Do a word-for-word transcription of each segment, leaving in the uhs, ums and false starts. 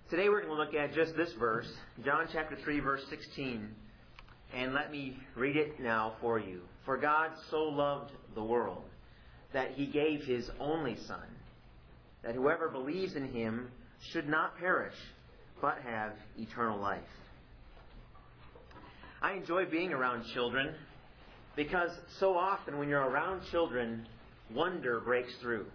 Today we're going to look at just this verse, John chapter three, verse sixteen. And let me read it now for you. For God so loved the world that He gave His only Son, that whoever believes in Him should not perish, but have eternal life. I enjoy being around children because so often when you're around children, wonder breaks through.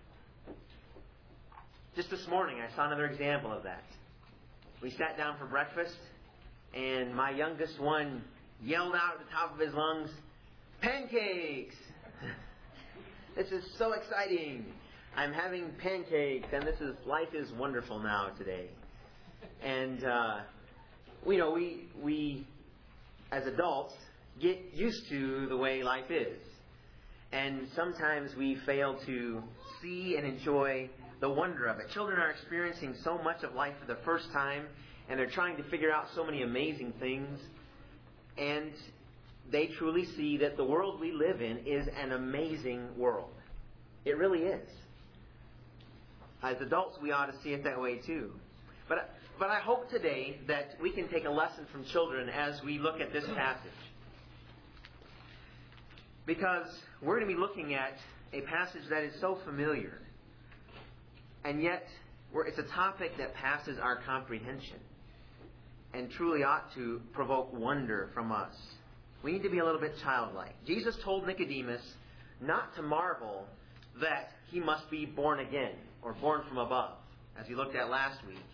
Just this morning, I saw another example of that. We sat down for breakfast, and my youngest one yelled out at the top of his lungs, "Pancakes!" This is so exciting. I'm having pancakes, and this is life is wonderful now today. And uh, you know, we we as adults get used to the way life is, and sometimes we fail to see and enjoy the wonder of it. Children are experiencing so much of life for the first time, and they're trying to figure out so many amazing things. And they truly see that the world we live in is an amazing world. It really is. As adults, we ought to see it that way too. But, but I hope today that we can take a lesson from children as we look at this passage. Because we're going to be looking at a passage that is so familiar. And yet, it's a topic that passes our comprehension and truly ought to provoke wonder from us. We need to be a little bit childlike. Jesus told Nicodemus not to marvel that he must be born again or born from above, as we looked at last week.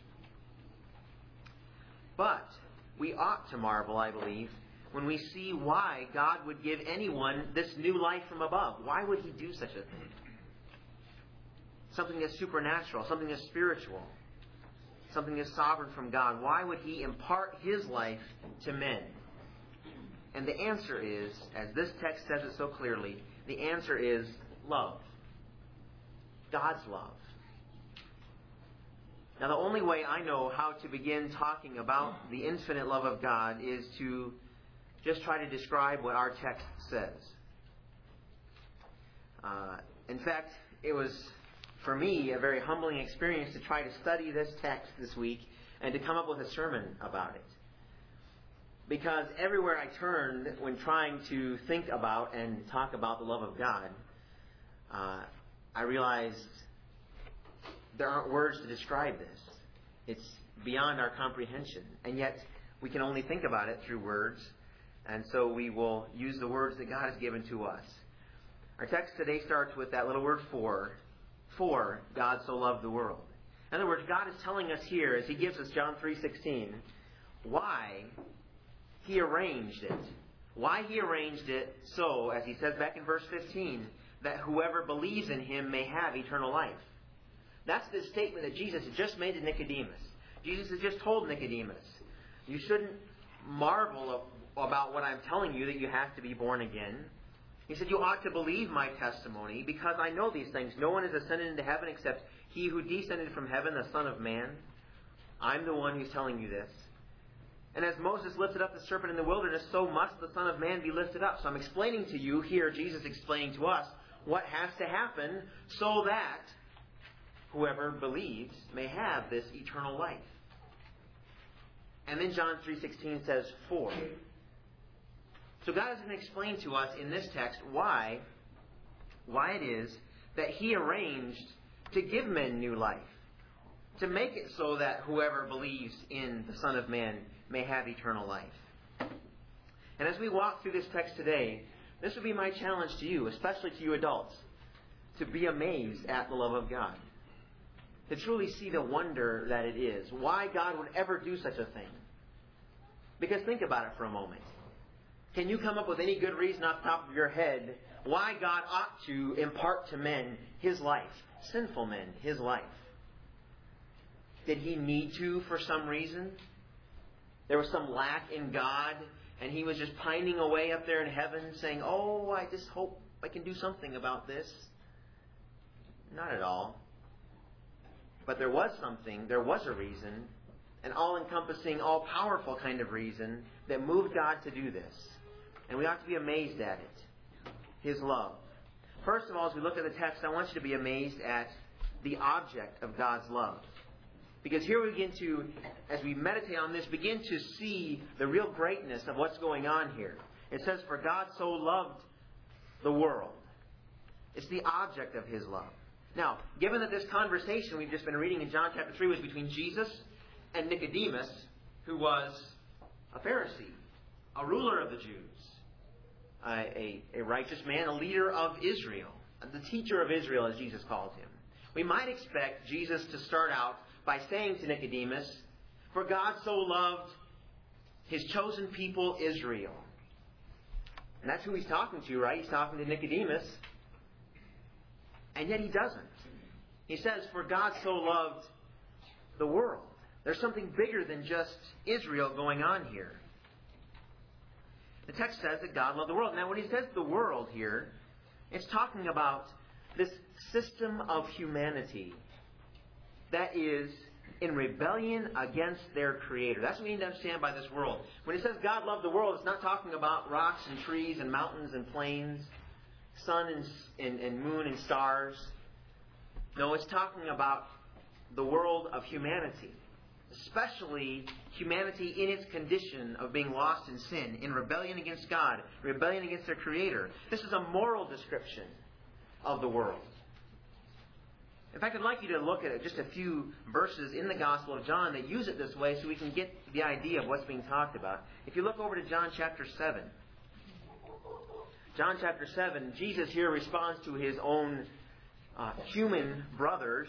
But we ought to marvel, I believe, when we see why God would give anyone this new life from above. Why would He do such a thing? Something that's supernatural, something that's spiritual, something that's sovereign from God. Why would He impart His life to men? And the answer is, as this text says it so clearly, the answer is love. God's love. Now, the only way I know how to begin talking about the infinite love of God is to just try to describe what our text says. Uh, in fact, it was, for me, a very humbling experience to try to study this text this week and to come up with a sermon about it. Because everywhere I turned when trying to think about and talk about the love of God, uh, I realized there aren't words to describe this. It's beyond our comprehension. And yet, we can only think about it through words. And so we will use the words that God has given to us. Our text today starts with that little word for. For God so loved the world. In other words, God is telling us here, as He gives us John three sixteen, why He arranged it. Why He arranged it so, as He says back in verse fifteen, that whoever believes in Him may have eternal life. That's the statement that Jesus had just made to Nicodemus. Jesus has just told Nicodemus, you shouldn't marvel about what I'm telling you, that you have to be born again. He said, you ought to believe my testimony, because I know these things. No one has ascended into heaven except He who descended from heaven, the Son of Man. I'm the one who's telling you this. And as Moses lifted up the serpent in the wilderness, so must the Son of Man be lifted up. So I'm explaining to you here, Jesus explaining to us, what has to happen so that whoever believes may have this eternal life. And then John three sixteen says, for. So God is going to explain to us in this text why, why it is that He arranged to give men new life. To make it so that whoever believes in the Son of Man may have eternal life. And as we walk through this text today, this would be my challenge to you, especially to you adults, to be amazed at the love of God. To truly see the wonder that it is. Why God would ever do such a thing. Because think about it for a moment. Can you come up with any good reason off the top of your head why God ought to impart to men His life? Sinful men, His life. Did He need to for some reason? There was some lack in God and He was just pining away up there in heaven saying, oh, I just hope I can do something about this. Not at all. But there was something, there was a reason, an all-encompassing, all-powerful kind of reason that moved God to do this. And we ought to be amazed at it. His love. First of all, as we look at the text, I want you to be amazed at the object of God's love. Because here we begin to, as we meditate on this, begin to see the real greatness of what's going on here. It says, for God so loved the world. It's the object of His love. Now, given that this conversation we've just been reading in John chapter three was between Jesus and Nicodemus, who was a Pharisee, a ruler of the Jews, a, a, a righteous man, a leader of Israel, the teacher of Israel, as Jesus called him. We might expect Jesus to start out by saying to Nicodemus, for God so loved His chosen people, Israel. And that's who He's talking to, right? He's talking to Nicodemus. And yet He doesn't. He says, for God so loved the world. There's something bigger than just Israel going on here. The text says that God loved the world. Now, when He says the world here, it's talking about this system of humanity that is in rebellion against their Creator. That's what we need to understand by this world. When it says God loved the world, it's not talking about rocks and trees and mountains and plains, sun and, and, and moon and stars. No, it's talking about the world of humanity. Especially humanity in its condition of being lost in sin, in rebellion against God, rebellion against their Creator. This is a moral description of the world. In fact, I'd like you to look at just a few verses in the Gospel of John that use it this way so we can get the idea of what's being talked about. If you look over to John chapter seven. John chapter seven, Jesus here responds to His own uh, human brothers.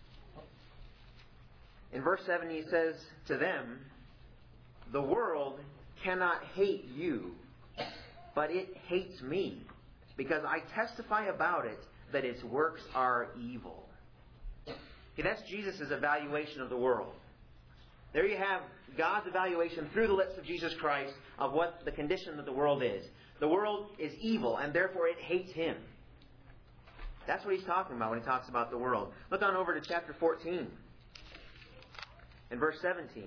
In verse seven, He says to them, the world cannot hate you, but it hates me, because I testify about it that its works are evil. Okay, that's Jesus' evaluation of the world. There you have God's evaluation through the lips of Jesus Christ of what the condition of the world is. The world is evil, and therefore it hates Him. That's what He's talking about when He talks about the world. Look on over to chapter fourteen. In verse seventeen.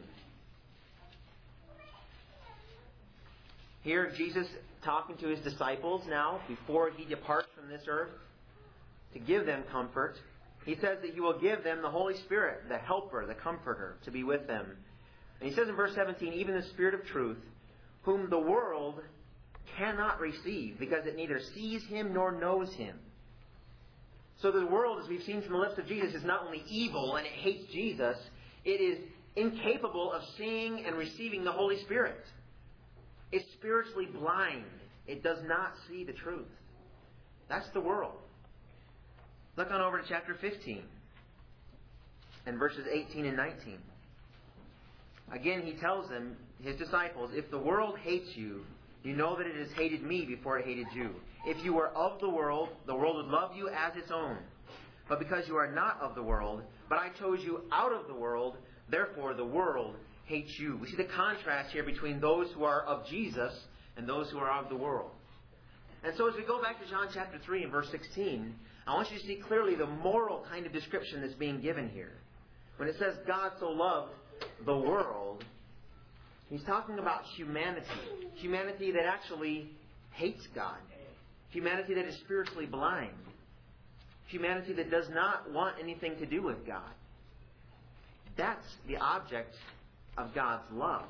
Here Jesus talking to His disciples now before He departs from this earth to give them comfort. He says that He will give them the Holy Spirit, the Helper, the Comforter, to be with them. And He says in verse seventeen, even the Spirit of truth, whom the world cannot receive, because it neither sees Him nor knows Him. So the world, as we've seen from the lips of Jesus, is not only evil and it hates Jesus, it is incapable of seeing and receiving the Holy Spirit. It's spiritually blind. It does not see the truth. That's the world. Look on over to chapter fifteen and verses eighteen and nineteen. Again, He tells them, His disciples, if the world hates you, you know that it has hated me before it hated you. If you were of the world, the world would love you as its own. But because you are not of the world, but I chose you out of the world, therefore the world hates you. We see the contrast here between those who are of Jesus and those who are of the world. And so as we go back to John chapter three and verse sixteen, I want you to see clearly the moral kind of description that's being given here. When it says God so loved the world, He's talking about humanity. Humanity that actually hates God. Humanity that is spiritually blind. Humanity that does not want anything to do with God. That's the object of God's love.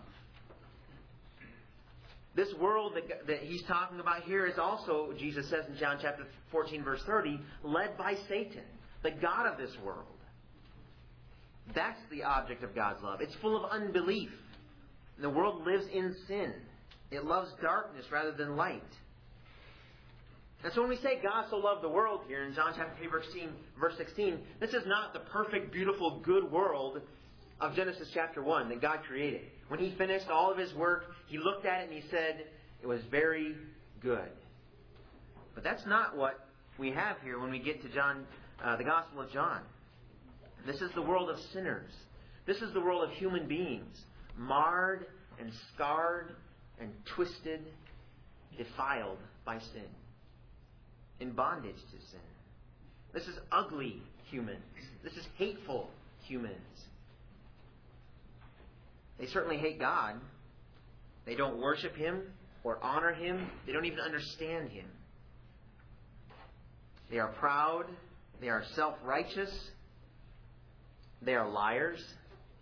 This world that, that He's talking about here is also, Jesus says in John chapter fourteen, verse thirty, led by Satan, the god of this world. That's the object of God's love. It's full of unbelief. The world lives in sin. It loves darkness rather than light. And so when we say God so loved the world here in John chapter three, verse sixteen, this is not the perfect, beautiful, good world of Genesis chapter one that God created. When He finished all of His work, He looked at it and He said, it was very good. But that's not what we have here when we get to John, uh, the Gospel of John. This is the world of sinners. This is the world of human beings, marred and scarred and twisted, defiled by sin, in bondage to sin. This is ugly humans. This is hateful humans. They certainly hate God. They don't worship Him or honor Him. They don't even understand Him. They are proud. They are self-righteous. They are liars.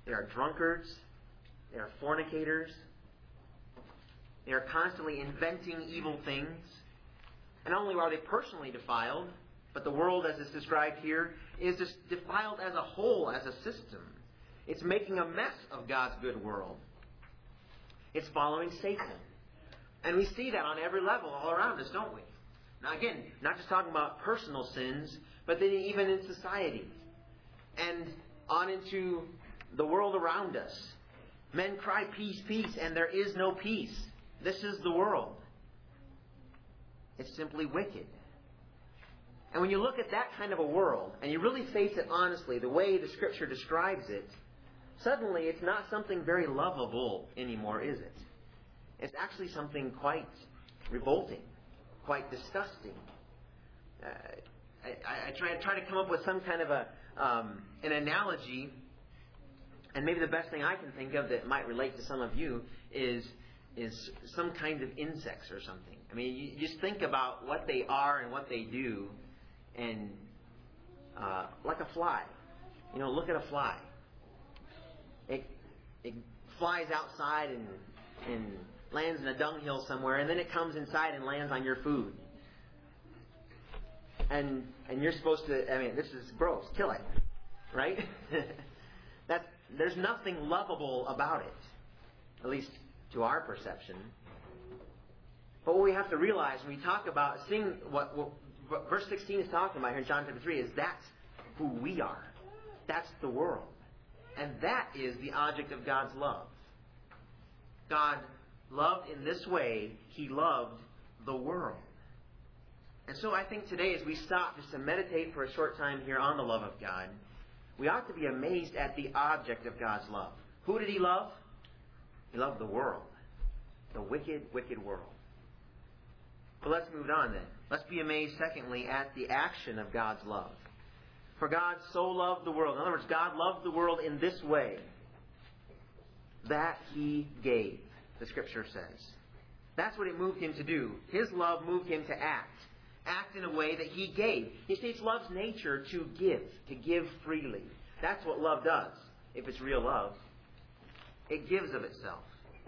They are drunkards. They are fornicators. They are constantly inventing evil things. And not only are they personally defiled, but the world, as is described here, is just defiled as a whole, as a system. It's making a mess of God's good world. It's following Satan. And we see that on every level all around us, don't we? Now again, not just talking about personal sins, but then even in society. And on into the world around us. Men cry peace, peace, and there is no peace. This is the world. It's simply wicked. And when you look at that kind of a world, and you really face it honestly, the way the Scripture describes it, suddenly it's not something very lovable anymore, is it? It's actually something quite revolting, quite disgusting. Uh, I, I, try, I try to come up with some kind of a um, an analogy, and maybe the best thing I can think of that might relate to some of you is is some kind of insects or something. I mean, you just think about what they are and what they do, and uh, like a fly. You know, look at a fly. It it flies outside and and lands in a dunghill somewhere, and then it comes inside and lands on your food. And and you're supposed to, I mean, this is gross. Kill it. Right? That, there's nothing lovable about it. At least to our perception. But what we have to realize when we talk about seeing what, what, what verse sixteen is talking about here in John chapter three is that's who we are. That's the world. And that is the object of God's love. God loved in this way. He loved the world. And so I think today as we stop just to meditate for a short time here on the love of God, we ought to be amazed at the object of God's love. Who did He love? He loved the world. The wicked, wicked world. But let's move on then. Let's be amazed, secondly, at the action of God's love. For God so loved the world. In other words, God loved the world in this way. That He gave, the Scripture says. That's what it moved Him to do. His love moved Him to act. Act in a way that He gave. He states love's nature to give. To give freely. That's what love does. If it's real love. It gives of itself.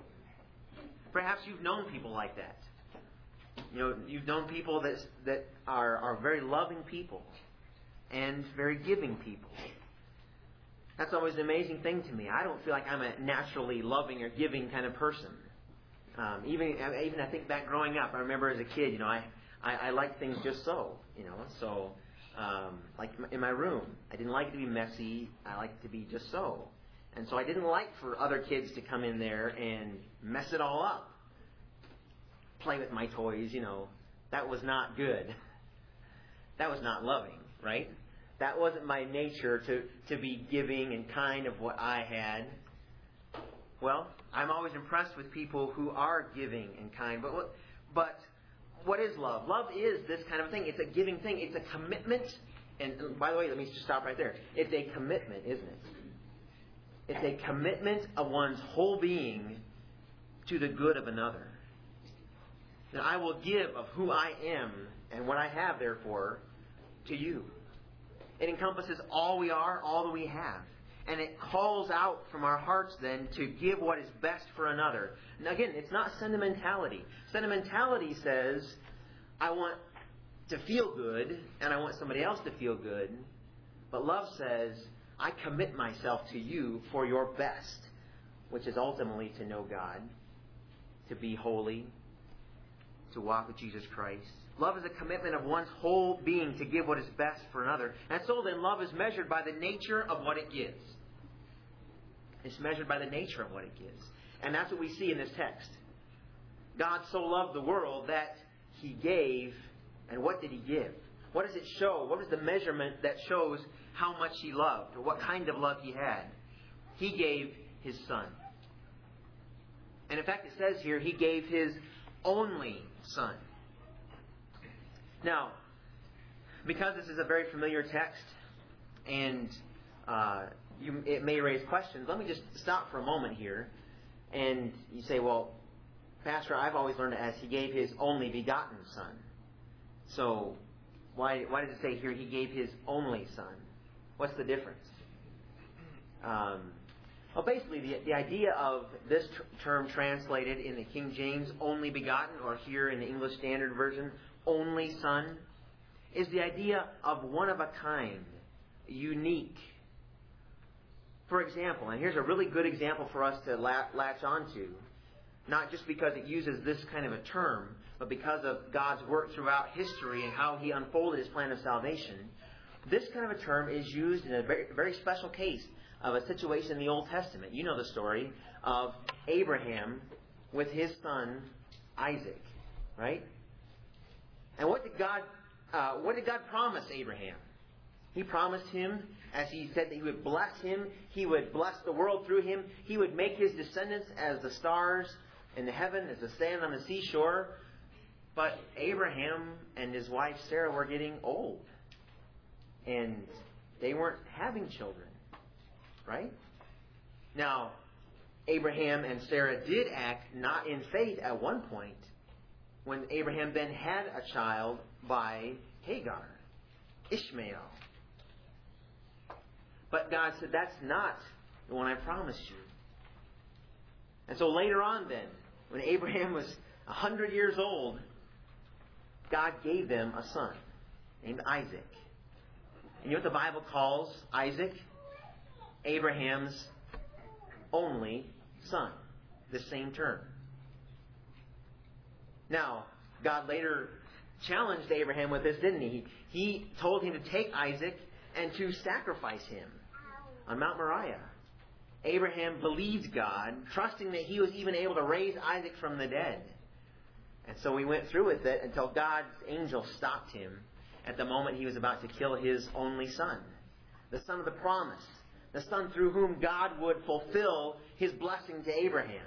Perhaps you've known people like that. You know, you've known people that that are, are very loving people. And very giving people. That's always an amazing thing to me. I don't feel like I'm a naturally loving or giving kind of person. Um, even even I think back growing up, I remember as a kid, you know, I I, I liked things just so, you know. So, um, like in my room, I didn't like it to be messy. I liked it to be just so. And so I didn't like for other kids to come in there and mess it all up. Play with my toys, you know. That was not good. That was not loving, right? That wasn't my nature to, to be giving and kind of what I had. Well, I'm always impressed with people who are giving and kind. But what, but what is love? Love is this kind of thing. It's a giving thing. It's a commitment. And by the way, let me just stop right there. It's a commitment, isn't it? It's a commitment of one's whole being to the good of another. That I will give of who I am and what I have, therefore, to you. It encompasses all we are, all that we have. And it calls out from our hearts then to give what is best for another. Now again, it's not sentimentality. Sentimentality says, I want to feel good and I want somebody else to feel good. But love says, I commit myself to you for your best, which is ultimately to know God, to be holy, to walk with Jesus Christ. Love is a commitment of one's whole being to give what is best for another. And so then love is measured by the nature of what it gives. It's measured by the nature of what it gives. And that's what we see in this text. God so loved the world that He gave. And what did He give? What does it show? What is the measurement that shows how much He loved? Or what kind of love He had? He gave His Son. And in fact it says here, He gave His only Son. Now, because this is a very familiar text, and uh, you, it may raise questions, let me just stop for a moment here. And you say, well, Pastor, I've always learned it as He gave His only begotten Son. So, why, why does it say here He gave His only Son? What's the difference? Um, Well, basically, the, the idea of this t- term translated in the King James, only begotten, or here in the English Standard Version, only Son, is the idea of one of a kind, unique. For example, and here's a really good example for us to la- latch onto, not just because it uses this kind of a term, but because of God's work throughout history and how He unfolded His plan of salvation. This kind of a term is used in a very, very special case of a situation in the Old Testament. You know the story of Abraham with his son Isaac, right? And what did God, uh, what did God promise Abraham? He promised him, as He said, that He would bless him, He would bless the world through him, He would make his descendants as the stars in the heaven, as the sand on the seashore. But Abraham and his wife Sarah were getting old, and they weren't having children. Right? Now, Abraham and Sarah did act not in faith at one point, when Abraham then had a child by Hagar, Ishmael. But God said, that's not the one I promised you. And so later on then, when Abraham was a hundred years old, God gave them a son named Isaac. And you know what the Bible calls Isaac? Abraham's only son. The same term. Now, God later challenged Abraham with this, didn't he? He told him to take Isaac and to sacrifice him on Mount Moriah. Abraham believed God, trusting that He was even able to raise Isaac from the dead. And so he went through with it until God's angel stopped him at the moment he was about to kill his only son, the son of the promise, the son through whom God would fulfill His blessing to Abraham.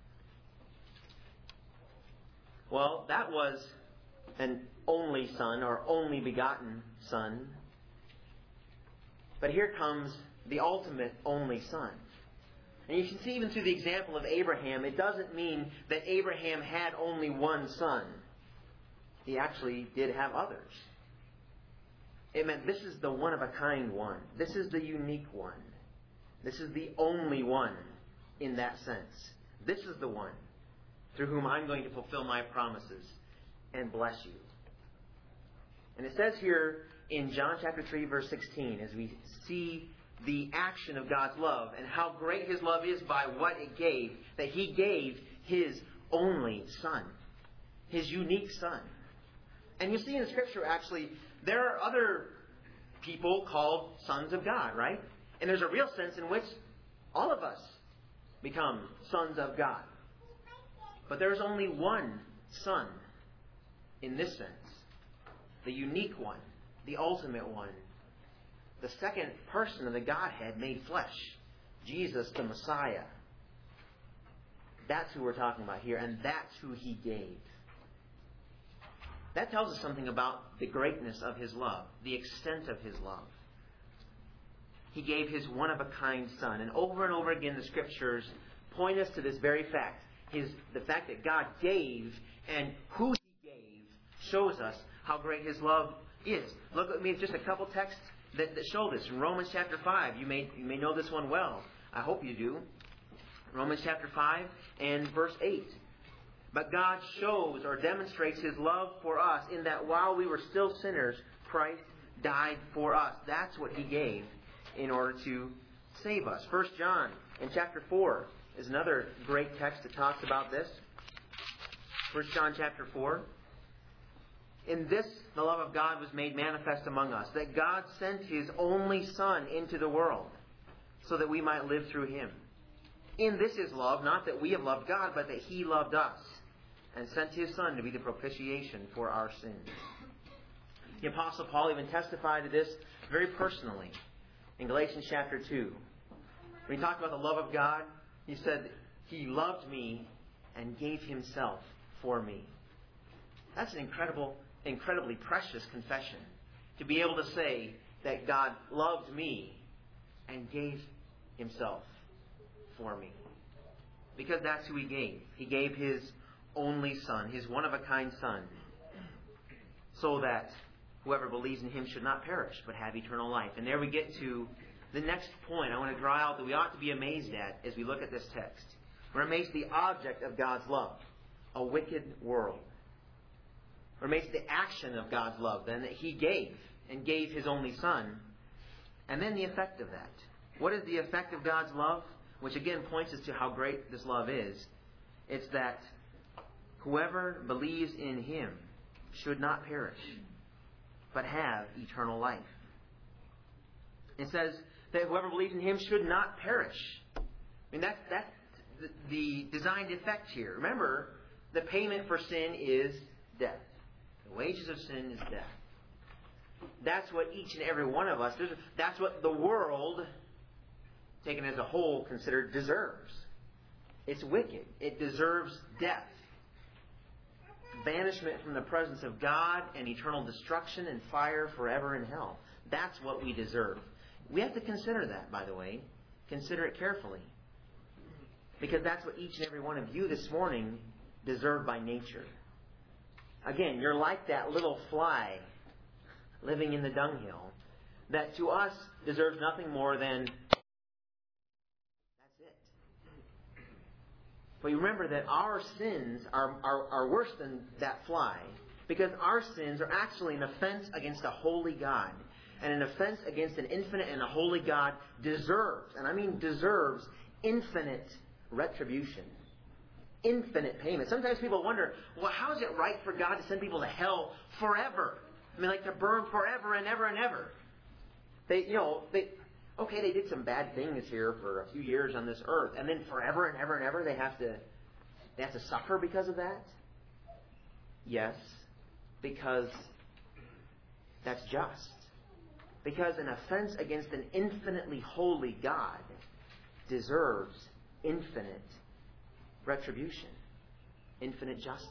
Well, that was an only son, or only begotten son. But here comes the ultimate only son. And you can see even through the example of Abraham, it doesn't mean that Abraham had only one son. He actually did have others. It meant this is the one-of-a-kind one. This is the unique one. This is the only one in that sense. This is the one through whom I'm going to fulfill my promises and bless you. And it says here in John chapter three, verse sixteen, as we see the action of God's love and how great His love is by what it gave, that He gave His only Son, His unique Son. And you see in Scripture, actually, there are other people called sons of God, right? And there's a real sense in which all of us become sons of God. But there's only one Son in this sense. The unique one. The ultimate one. The second person of the Godhead made flesh. Jesus the Messiah. That's who we're talking about here. And that's who He gave. That tells us something about the greatness of His love. The extent of His love. He gave His one-of-a-kind Son. And over and over again the Scriptures point us to this very fact. His, the fact that God gave and who He gave shows us how great His love is. Look at me, just a couple texts that, that show this. In Romans chapter five, you may, you may know this one well. I hope you do. Romans chapter five and verse eight. But God shows or demonstrates His love for us in that while we were still sinners, Christ died for us. That's what He gave in order to save us. First John in chapter four is another great text that talks about this. First John chapter four. In this, the love of God was made manifest among us, that God sent His only Son into the world, so that we might live through Him. In this is love, not that we have loved God, but that He loved us, and sent His Son to be the propitiation for our sins. The Apostle Paul even testified to this very personally in Galatians chapter two. When he talked about the love of God, he said, He loved me and gave Himself for me. That's an incredible, incredibly precious confession. To be able to say that God loved me and gave Himself for me. Because that's who He gave. He gave His only Son, His one-of-a-kind Son, so that whoever believes in Him should not perish, but have eternal life. And there we get to the next point I want to draw out that we ought to be amazed at as we look at this text. We're amazed at the object of God's love, a wicked world. We're amazed at the action of God's love, then, that He gave, and gave His only Son. And then the effect of that. What is the effect of God's love? Which again points us to how great this love is. It's that whoever believes in Him should not perish, but have eternal life. It says that whoever believes in Him should not perish. I mean, that's, that's the, the designed effect here. Remember, the payment for sin is death. The wages of sin is death. That's what each and every one of us, that's what the world, taken as a whole, considered deserves. It's wicked. It deserves death. Banishment from the presence of God and eternal destruction and fire forever in hell. That's what we deserve. We have to consider that, by the way. Consider it carefully. Because that's what each and every one of you this morning deserve by nature. Again, you're like that little fly living in the dunghill that to us deserves nothing more than that's it. But you remember that our sins are, are, are worse than that fly, because our sins are actually an offense against a holy God. And an offense against an infinite and a holy God deserves, and I mean deserves, infinite retribution. Infinite payment. Sometimes people wonder, well, how is it right for God to send people to hell forever? I mean, like to burn forever and ever and ever. They, you know, they, okay, they did some bad things here for a few years on this earth, and then forever and ever and ever they have to, they have to suffer because of that? Yes, because that's just. Because an offense against an infinitely holy God deserves infinite retribution, infinite justice.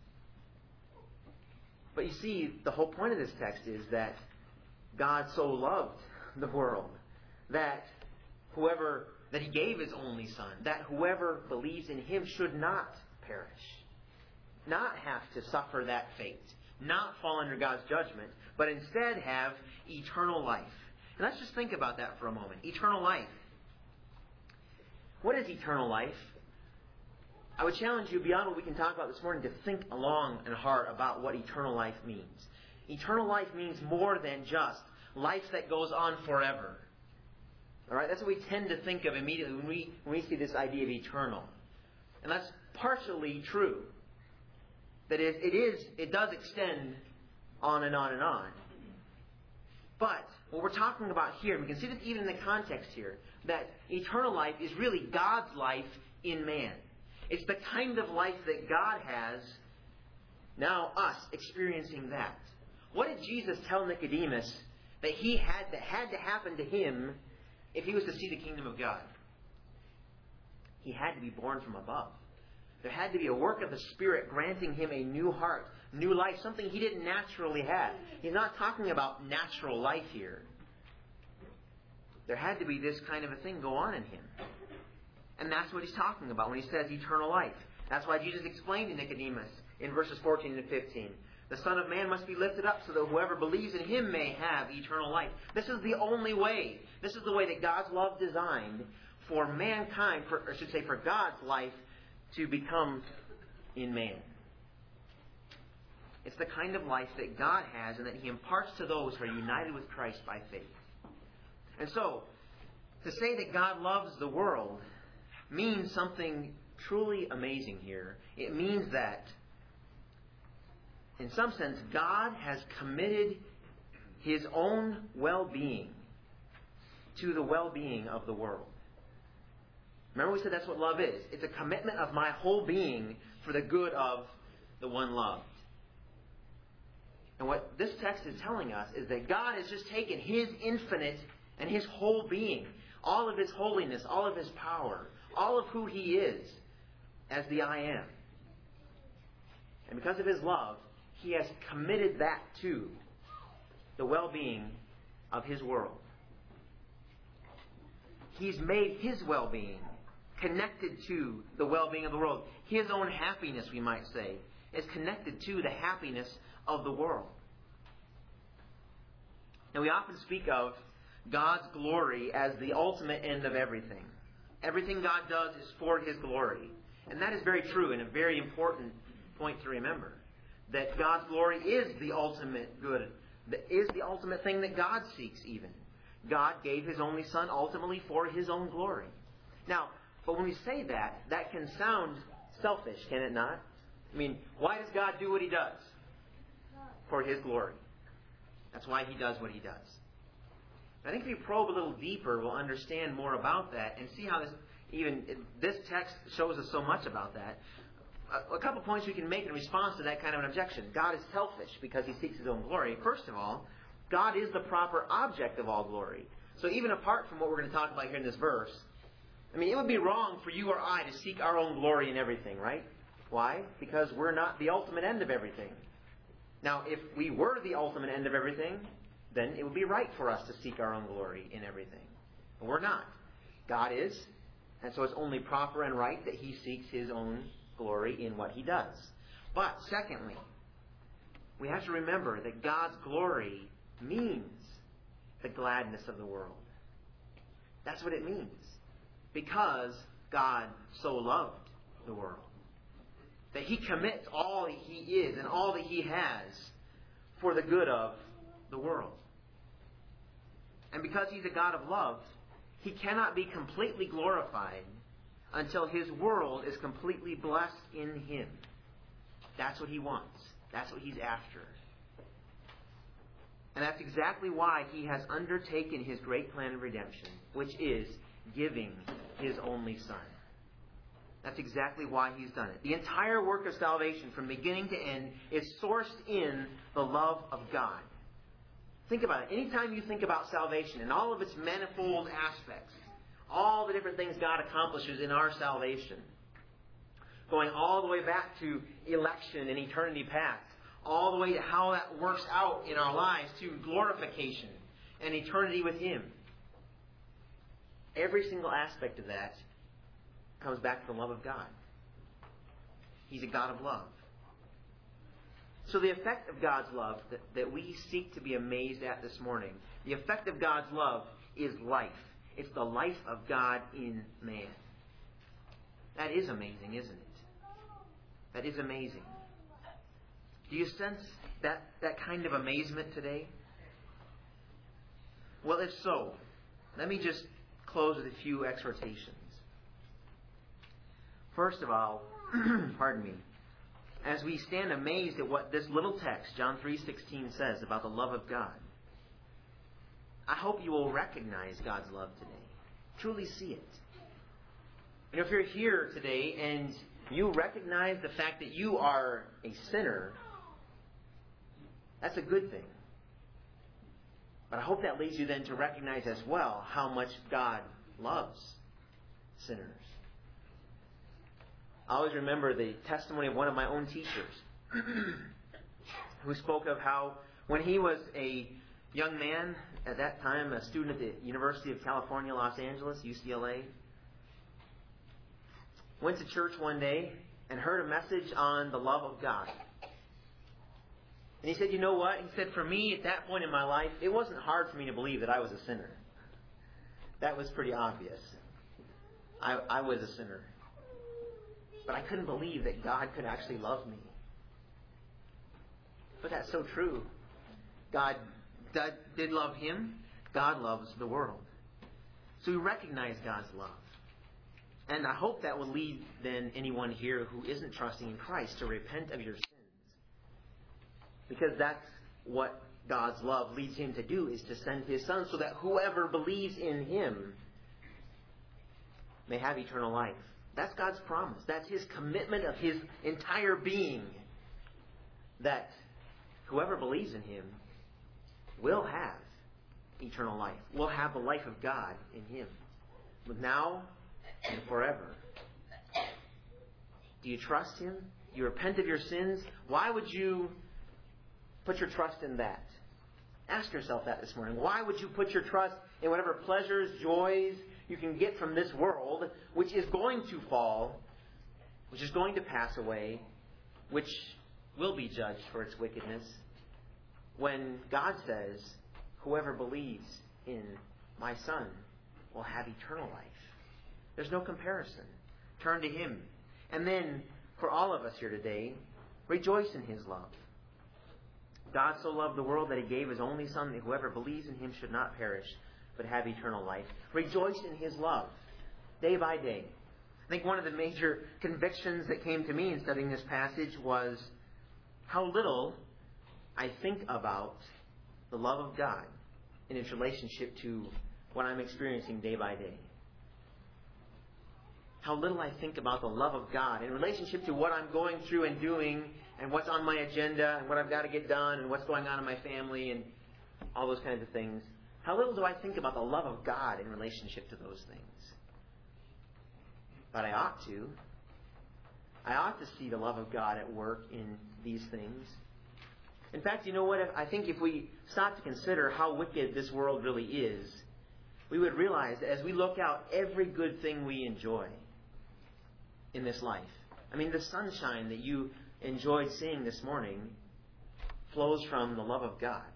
But you see, the whole point of this text is that God so loved the world that whoever that He gave His only Son, that whoever believes in Him should not perish, not have to suffer that fate, not fall under God's judgment, but instead have eternal life. And let's just think about that for a moment. Eternal life. What is eternal life? I would challenge you, beyond what we can talk about this morning, to think long and hard about what eternal life means. Eternal life means more than just life that goes on forever. All right, that's what we tend to think of immediately when we when we see this idea of eternal, and that's partially true. That it, it is it does extend on and on and on. But what we're talking about here, and we can see this even in the context here, that eternal life is really God's life in man. It's the kind of life that God has, now us experiencing that. What did Jesus tell Nicodemus that he had that had to happen to him if he was to see the kingdom of God? He had to be born from above. There had to be a work of the Spirit granting him a new heart, new life, something he didn't naturally have. He's not talking about natural life here. There had to be this kind of a thing go on in him. And that's what he's talking about when he says eternal life. That's why Jesus explained to Nicodemus in verses fourteen and fifteen. The Son of Man must be lifted up so that whoever believes in Him may have eternal life. This is the only way. This is the way that God's love designed for mankind, for, or I should say for God's life, to become in man. It's the kind of life that God has and that He imparts to those who are united with Christ by faith. And so, to say that God loves the world means something truly amazing here. It means that, in some sense, God has committed His own well-being to the well-being of the world. Remember we said that's what love is. It's a commitment of my whole being for the good of the one loved. And what this text is telling us is that God has just taken His infinite and His whole being, all of His holiness, all of His power, all of who He is, as the I Am. And because of His love, He has committed that to the well-being of His world. He's made His well-being connected to the well-being of the world. His own happiness, we might say, is connected to the happiness of the world. And we often speak of God's glory as the ultimate end of everything. Everything God does is for His glory. And that is very true and a very important point to remember. That God's glory is the ultimate good, is the ultimate thing that God seeks even. God gave His only Son ultimately for His own glory. Now, but when we say that, that can sound selfish, can it not? I mean, why does God do what He does? For His glory. That's why He does what He does. I think if we probe a little deeper, we'll understand more about that and see how this, even this text shows us so much about that. A, a couple points we can make in response to that kind of an objection. God is selfish because He seeks His own glory. First of all, God is the proper object of all glory. So even apart from what we're going to talk about here in this verse, I mean, it would be wrong for you or I to seek our own glory in everything, right? Why? Because we're not the ultimate end of everything. Now, if we were the ultimate end of everything, then it would be right for us to seek our own glory in everything. But we're not. God is, and so it's only proper and right that He seeks His own glory in what He does. But, secondly, we have to remember that God's glory means the gladness of the world. That's what it means. Because God so loved the world. That He commits all that He is and all that He has for the good of the world. And because He's a God of love, He cannot be completely glorified until His world is completely blessed in Him. That's what He wants. That's what He's after. And that's exactly why He has undertaken His great plan of redemption, which is giving His only Son. That's exactly why He's done it. The entire work of salvation from beginning to end is sourced in the love of God. Think about it. Anytime you think about salvation and all of its manifold aspects, all the different things God accomplishes in our salvation, going all the way back to election and eternity past, all the way to how that works out in our lives to glorification and eternity with Him. Every single aspect of that comes back to the love of God. He's a God of love. So the effect of God's love that, that we seek to be amazed at this morning, the effect of God's love is life. It's the life of God in man. That is amazing, isn't it? That is amazing. Do you sense that, that kind of amazement today? Well, if so, let me just close with a few exhortations. First of all, pardon me, as we stand amazed at what this little text, John three sixteen, says about the love of God, I hope you will recognize God's love today. Truly see it. And if you're here today and you recognize the fact that you are a sinner, that's a good thing. But I hope that leads you then to recognize as well how much God loves sinners. I always remember the testimony of one of my own teachers who spoke of how when he was a young man, at that time a student at the University of California, Los Angeles, U C L A, went to church one day and heard a message on the love of God. And he said, you know what? He said, for me, at that point in my life, it wasn't hard for me to believe that I was a sinner. That was pretty obvious. I, I was a sinner. But I couldn't believe that God could actually love me. But that's so true. God did, did love him. God loves the world. So we recognize God's love. And I hope that will lead then anyone here who isn't trusting in Christ to repent of your sins. Because that's what God's love leads Him to do, is to send His Son so that whoever believes in Him may have eternal life. That's God's promise. That's His commitment of His entire being, that whoever believes in Him will have eternal life, will have the life of God in Him, now and forever. Do you trust Him? You repent of your sins? Why would you put your trust in that? Ask yourself that this morning. Why would you put your trust in whatever pleasures, joys you can get from this world, which is going to fall, which is going to pass away, which will be judged for its wickedness, when God says, whoever believes in my son will have eternal life. There's no comparison. Turn to Him. And then, for all of us here today, rejoice in His love. God so loved the world that He gave His only Son, that whoever believes in Him should not perish, but have eternal life. Rejoice in His love, day by day. I think one of the major convictions that came to me in studying this passage was how little I think about the love of God in its relationship to what I'm experiencing day by day. How little I think about the love of God in relationship to what I'm going through and doing and what's on my agenda and what I've got to get done and what's going on in my family and all those kinds of things. How little do I think about the love of God in relationship to those things? But I ought to. I ought to see the love of God at work in these things. In fact, you know what? I think if we stop to consider how wicked this world really is, we would realize that as we look out every good thing we enjoy in this life, I mean, the sunshine that you enjoyed seeing this morning flows from the love of God.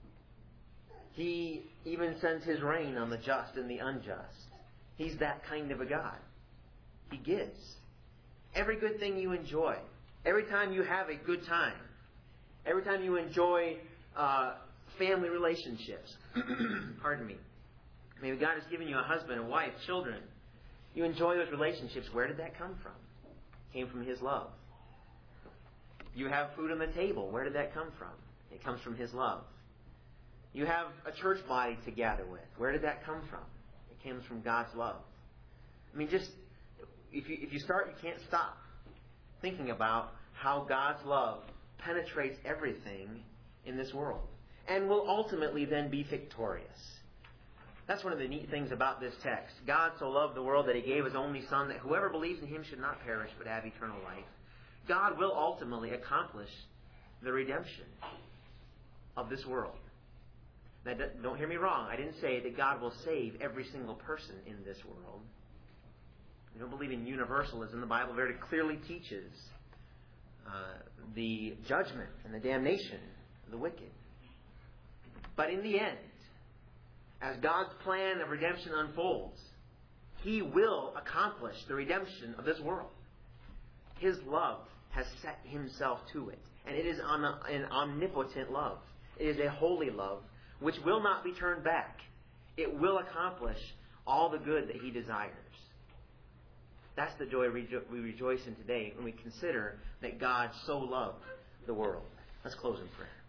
He even sends His rain on the just and the unjust. He's that kind of a God. He gives. Every good thing you enjoy, every time you have a good time, every time you enjoy uh, family relationships, pardon me, maybe God has given you a husband, a wife, children. You enjoy those relationships. Where did that come from? It came from His love. You have food on the table. Where did that come from? It comes from His love. You have a church body to gather with. Where did that come from? It comes from God's love. I mean, just if you if you start, you can't stop thinking about how God's love penetrates everything in this world and will ultimately then be victorious. That's one of the neat things about this text. God so loved the world that He gave His only Son, that whoever believes in Him should not perish but have eternal life. God will ultimately accomplish the redemption of this world. Now, don't hear me wrong. I didn't say that God will save every single person in this world. I don't believe in universalism. The Bible very clearly teaches uh, the judgment and the damnation of the wicked. But in the end, as God's plan of redemption unfolds, He will accomplish the redemption of this world. His love has set Himself to it. And it is an omnipotent love. It is a holy love which will not be turned back. It will accomplish all the good that He desires. That's the joy we rejoice in today when we consider that God so loved the world. Let's close in prayer.